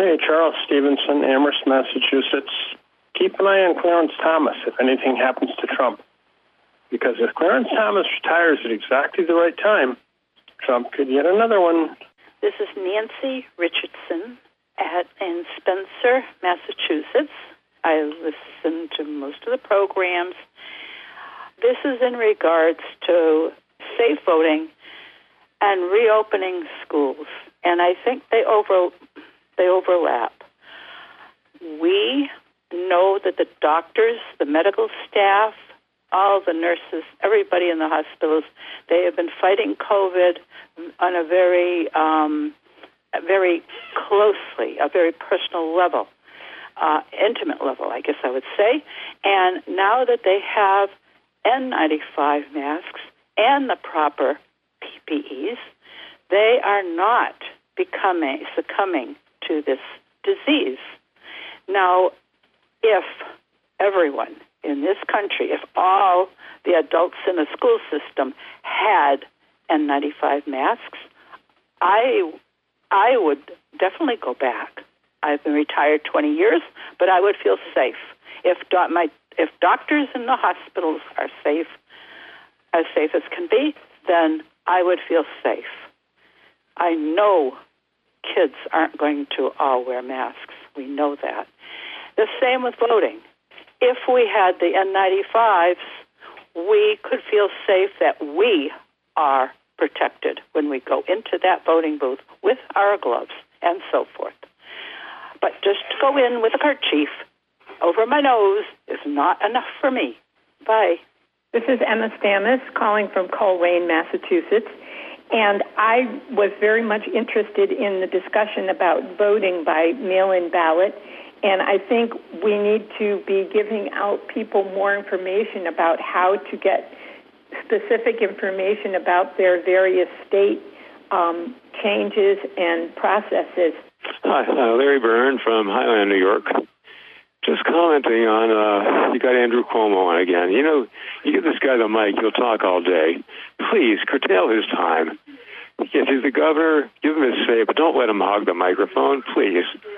Hey, Charles Stevenson, Amherst, Massachusetts. Keep an eye on Clarence Thomas if anything happens to Trump. Because if Clarence Thomas retires at exactly the right time, Trump could get another one. This is Nancy Richardson in Spencer, Massachusetts. I listen to most of the programs. This is in regards to safe voting and reopening schools. And I think they overlap. We know that the doctors, the medical staff, all the nurses, everybody in the hospitals, they have been fighting COVID on a very closely, a very personal level, intimate level, I guess I would say. And now that they have N95 masks and the proper PPEs, they are not succumbing to this disease. Now, if everyone in this country, if all the adults in the school system had N95 masks, I would definitely go back. I've been retired 20 years, but I would feel safe. If doctors in the hospitals are safe as can be, then I would feel safe. I know kids aren't going to all wear masks. We know that. The same with voting. If we had the N95s, we could feel safe that we are protected when we go into that voting booth with our gloves and so forth. But just to go in with a kerchief over my nose is not enough for me. Bye. This is Emma Stamis calling from Coleraine, Massachusetts. And I was very much interested in the discussion about voting by mail-in ballot. And I think we need to be giving out people more information about how to get specific information about their various state changes and processes. Hi, Larry Byrne from Highland, New York. Just commenting on, you got Andrew Cuomo on again. You know, you give this guy the mic, he'll talk all day. Please, curtail his time. If he's the governor, give him his say, but don't let him hog the microphone, please.